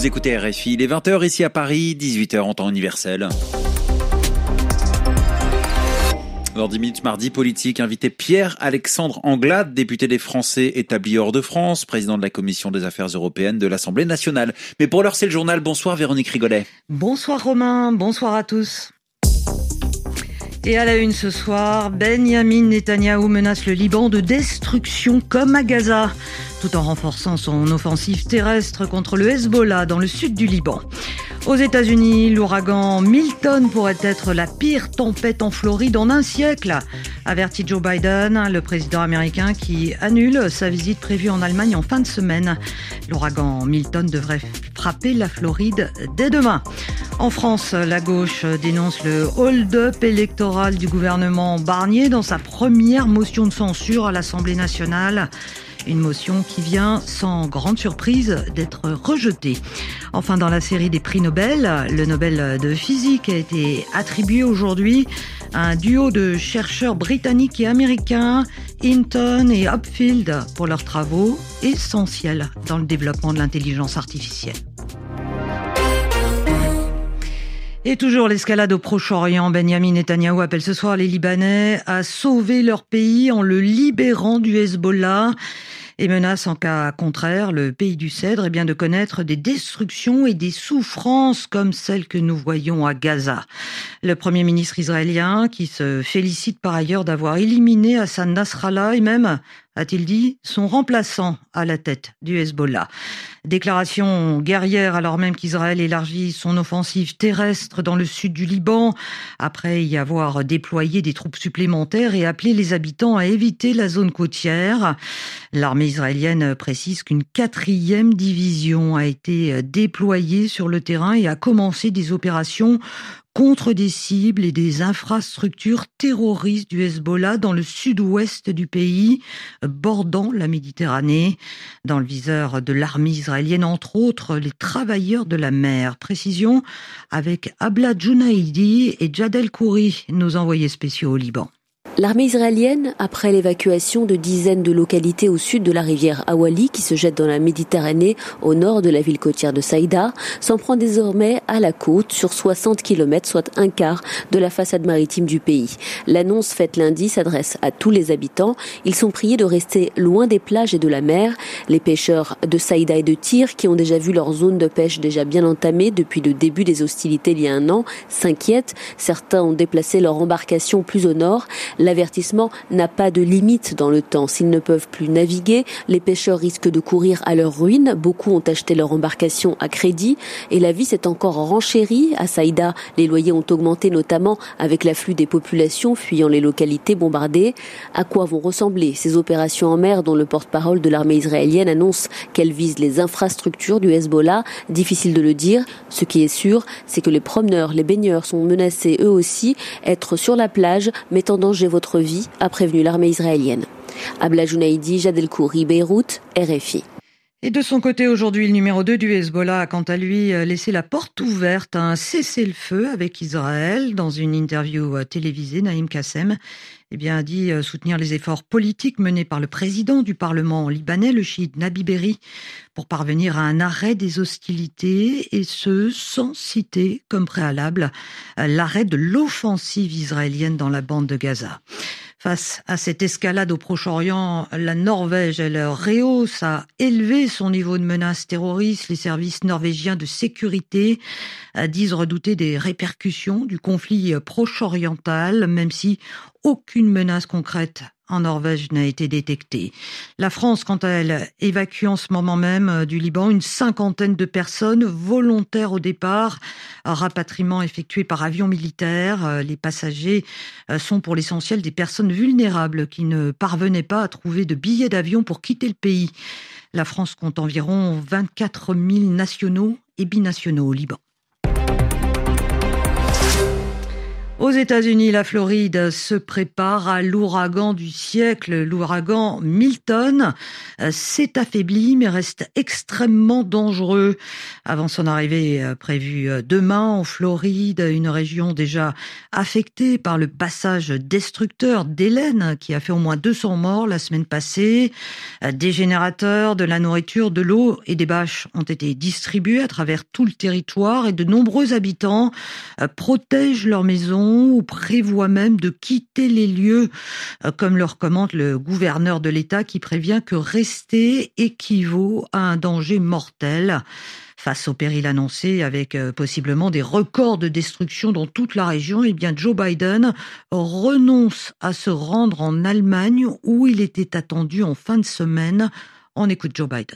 Vous écoutez RFI, il est 20h ici à Paris, 18h en temps universel. Dans 10 minutes, mardi, politique, invité Pierre-Alexandre Anglade, député des Français établis hors de France, président de la Commission des Affaires européennes de l'Assemblée nationale. Mais pour l'heure, c'est le journal. Bonsoir Véronique Rigolet. Bonsoir Romain, bonsoir à tous. Et à la une ce soir, Benyamin Netanyahou menace le Liban de destruction comme à Gaza, tout en renforçant son offensive terrestre contre le Hezbollah dans le sud du Liban. Aux États-Unis, l'ouragan Milton pourrait être la pire tempête en Floride en un siècle, avertit Joe Biden, le président américain qui annule sa visite prévue en Allemagne en fin de semaine. L'ouragan Milton devrait frapper la Floride dès demain. En France, la gauche dénonce le hold-up électoral du gouvernement Barnier dans sa première motion de censure à l'Assemblée nationale. Une motion qui vient, sans grande surprise, d'être rejetée. Enfin, dans la série des prix Nobel, le Nobel de physique a été attribué aujourd'hui à un duo de chercheurs britanniques et américains, Hinton et Hopfield, pour leurs travaux essentiels dans le développement de l'intelligence artificielle. Et toujours l'escalade au Proche-Orient. Benyamin Netanyahou appelle ce soir les Libanais à sauver leur pays en le libérant du Hezbollah et menace en cas contraire le pays du Cèdre de connaître des destructions et des souffrances comme celles que nous voyons à Gaza. Le Premier ministre israélien, qui se félicite par ailleurs d'avoir éliminé Hassan Nasrallah et même, a-t-il dit, son remplaçant à la tête du Hezbollah. Déclaration guerrière alors même qu'Israël élargit son offensive terrestre dans le sud du Liban, après y avoir déployé des troupes supplémentaires et appelé les habitants à éviter la zone côtière. L'armée israélienne précise qu'une 4e division a été déployée sur le terrain et a commencé des opérations contre des cibles et des infrastructures terroristes du Hezbollah dans le sud-ouest du pays, bordant la Méditerranée. Dans le viseur de l'armée israélienne, entre autres, les travailleurs de la mer. Précision avec Abla Jounaidi et Jadel Khouri, nos envoyés spéciaux au Liban. L'armée israélienne, après l'évacuation de dizaines de localités au sud de la rivière Awali qui se jette dans la Méditerranée au nord de la ville côtière de Saïda, s'en prend désormais à la côte sur 60 km, soit un quart de la façade maritime du pays. L'annonce faite lundi s'adresse à tous les habitants. Ils sont priés de rester loin des plages et de la mer. Les pêcheurs de Saïda et de Tyr, qui ont déjà vu leur zone de pêche déjà bien entamée depuis le début des hostilités il y a un an, s'inquiètent. Certains ont déplacé leur embarcation plus au nord. L'avertissement n'a pas de limite dans le temps. S'ils ne peuvent plus naviguer, les pêcheurs risquent de courir à leur ruine. Beaucoup ont acheté leur embarcation à crédit et la vie s'est encore renchérie. À Saïda, les loyers ont augmenté notamment avec l'afflux des populations fuyant les localités bombardées. À quoi vont ressembler ces opérations en mer dont le porte-parole de l'armée israélienne annonce qu'elles visent les infrastructures du Hezbollah? Difficile de le dire. Ce qui est sûr, c'est que les promeneurs, les baigneurs sont menacés eux aussi. Être sur la plage met en danger votre vie, a prévenu l'armée israélienne. Abla Jounaidi, Jadel Khouri, Beyrouth, RFI. Et de son côté, aujourd'hui, le numéro 2 du Hezbollah a quant à lui laissé la porte ouverte à un cessez-le-feu avec Israël. Dans une interview télévisée, Naïm Kassem a dit soutenir les efforts politiques menés par le président du Parlement libanais, le chiite Nabi Berri, pour parvenir à un arrêt des hostilités, et ce, sans citer comme préalable l'arrêt de l'offensive israélienne dans la bande de Gaza. Face à cette escalade au Proche-Orient, la Norvège, elle rehausse, a élevé son niveau de menace terroriste. Les services norvégiens de sécurité disent redouter des répercussions du conflit proche-oriental, même si aucune menace concrète en Norvège n'a été détectée. La France, quant à elle, évacue en ce moment même du Liban une 50aine de personnes volontaires au départ. Un rapatriement effectué par avion militaire. Les passagers sont pour l'essentiel des personnes vulnérables qui ne parvenaient pas à trouver de billets d'avion pour quitter le pays. La France compte environ 24 000 nationaux et binationaux au Liban. Aux États-Unis, la Floride se prépare à l'ouragan du siècle. L'ouragan Milton s'est affaibli mais reste extrêmement dangereux. Avant son arrivée prévue demain en Floride, une région déjà affectée par le passage destructeur d'Hélène qui a fait au moins 200 morts la semaine passée. Des générateurs, de la nourriture, de l'eau et des bâches ont été distribués à travers tout le territoire et de nombreux habitants protègent leurs maisons ou prévoit même de quitter les lieux, comme le recommande le gouverneur de l'État qui prévient que rester équivaut à un danger mortel. Face au péril annoncé, avec possiblement des records de destruction dans toute la région, eh bien Joe Biden renonce à se rendre en Allemagne où il était attendu en fin de semaine. On écoute Joe Biden.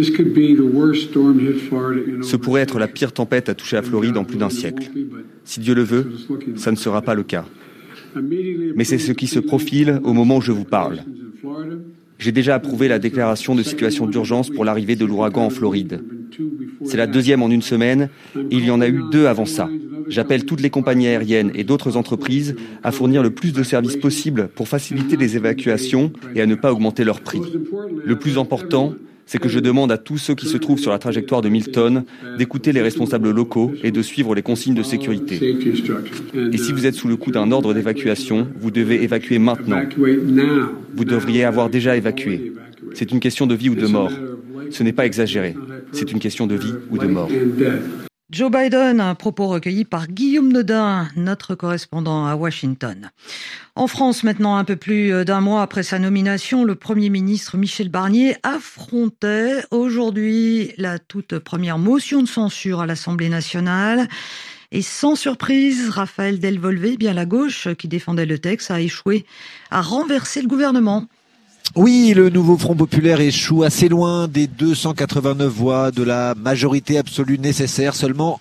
Ce pourrait être la pire tempête à toucher la Floride en plus d'un siècle. Si Dieu le veut, ça ne sera pas le cas. Mais c'est ce qui se profile au moment où je vous parle. J'ai déjà approuvé la déclaration de situation d'urgence pour l'arrivée de l'ouragan en Floride. C'est la deuxième en une semaine et il y en a eu 2 avant ça. J'appelle toutes les compagnies aériennes et d'autres entreprises à fournir le plus de services possible pour faciliter les évacuations et à ne pas augmenter leurs prix. Le plus important, c'est que je demande à tous ceux qui se trouvent sur la trajectoire de Milton d'écouter les responsables locaux et de suivre les consignes de sécurité. Et si vous êtes sous le coup d'un ordre d'évacuation, vous devez évacuer maintenant. Vous devriez avoir déjà évacué. C'est une question de vie ou de mort. Ce n'est pas exagéré. C'est une question de vie ou de mort. Joe Biden, un propos recueilli par Guillaume Nodin, notre correspondant à Washington. En France, maintenant, un peu plus d'un mois après sa nomination, le Premier ministre Michel Barnier affrontait aujourd'hui la toute première motion de censure à l'Assemblée nationale. Et sans surprise, Raphaël Delvolvé, bien la gauche qui défendait le texte, a échoué à renverser le gouvernement. Oui, le nouveau Front populaire échoue assez loin des 289 voix de la majorité absolue nécessaire. Seulement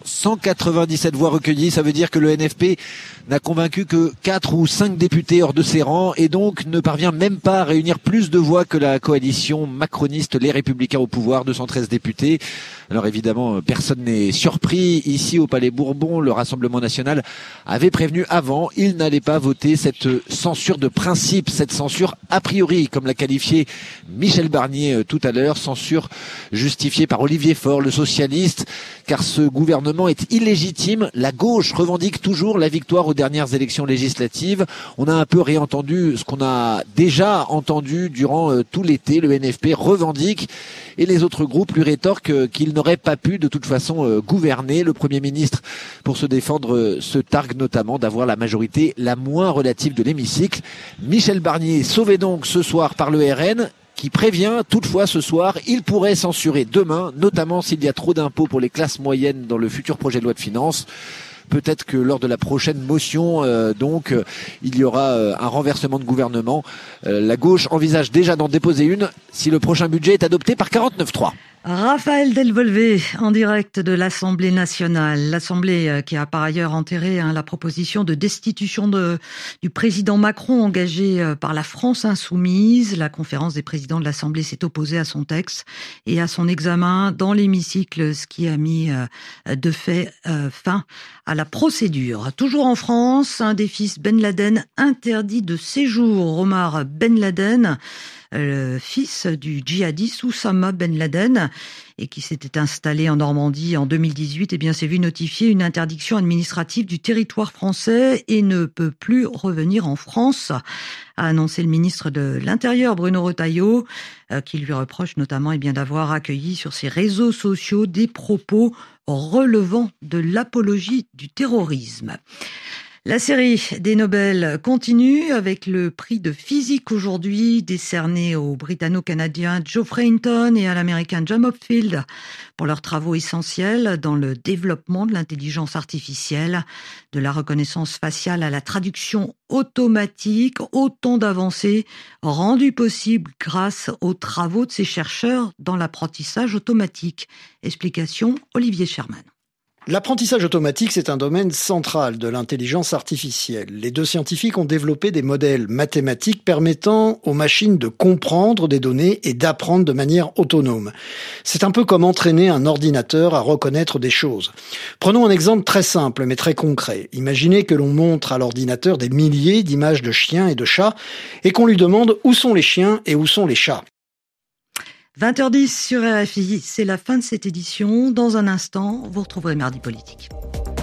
197 voix recueillies. Ça veut dire que le NFP n'a convaincu que 4 ou 5 députés hors de ses rangs et donc ne parvient même pas à réunir plus de voix que la coalition macroniste Les Républicains au pouvoir, 213 députés. Alors évidemment, personne n'est surpris. Ici au Palais Bourbon, le Rassemblement national avait prévenu avant, il n'allait pas voter cette censure de principe, cette censure a priori, comme l'a qualifié Michel Barnier tout à l'heure, censure justifiée par Olivier Faure, le socialiste, car ce gouvernement est illégitime. La gauche revendique toujours la victoire aux dernières élections législatives. On a un peu réentendu ce qu'on a déjà entendu durant tout l'été. Le NFP revendique et les autres groupes lui rétorquent qu'ils n'auraient pas pu de toute façon gouverner. Le Premier ministre, pour se défendre, se targue notamment d'avoir la majorité la moins relative de l'hémicycle. Michel Barnier, sauvé donc ce soir par le RN, qui prévient toutefois ce soir, il pourrait censurer demain, notamment s'il y a trop d'impôts pour les classes moyennes dans le futur projet de loi de finances. Peut-être que lors de la prochaine motion, il y aura un renversement de gouvernement. La gauche envisage déjà d'en déposer une si le prochain budget est adopté par 49-3. Raphaël Delvolvé, en direct de l'Assemblée nationale. L'Assemblée qui a par ailleurs enterré la proposition de destitution du président Macron engagée par la France insoumise. La conférence des présidents de l'Assemblée s'est opposée à son texte et à son examen dans l'hémicycle, ce qui a mis de fait fin à la procédure. Toujours en France, un des fils Ben Laden interdit de séjour. Omar Ben Laden, le fils du djihadiste Oussama Ben Laden, et qui s'était installé en Normandie en 2018, eh bien, s'est vu notifier une interdiction administrative du territoire français et ne peut plus revenir en France, a annoncé le ministre de l'Intérieur Bruno Retailleau, qui lui reproche notamment d'avoir accueilli sur ses réseaux sociaux des propos relevant de l'apologie du terrorisme. La série des Nobel continue avec le prix de physique aujourd'hui décerné au Britanno-Canadien Geoffrey Hinton et à l'Américain John Hopfield pour leurs travaux essentiels dans le développement de l'intelligence artificielle, de la reconnaissance faciale à la traduction automatique, autant d'avancées rendues possibles grâce aux travaux de ces chercheurs dans l'apprentissage automatique. Explication Olivier Sherman. L'apprentissage automatique, c'est un domaine central de l'intelligence artificielle. Les deux scientifiques ont développé des modèles mathématiques permettant aux machines de comprendre des données et d'apprendre de manière autonome. C'est un peu comme entraîner un ordinateur à reconnaître des choses. Prenons un exemple très simple mais très concret. Imaginez que l'on montre à l'ordinateur des milliers d'images de chiens et de chats et qu'on lui demande où sont les chiens et où sont les chats. 20h10 sur RFI, c'est la fin de cette édition. Dans un instant, vous retrouverez Mardi Politique.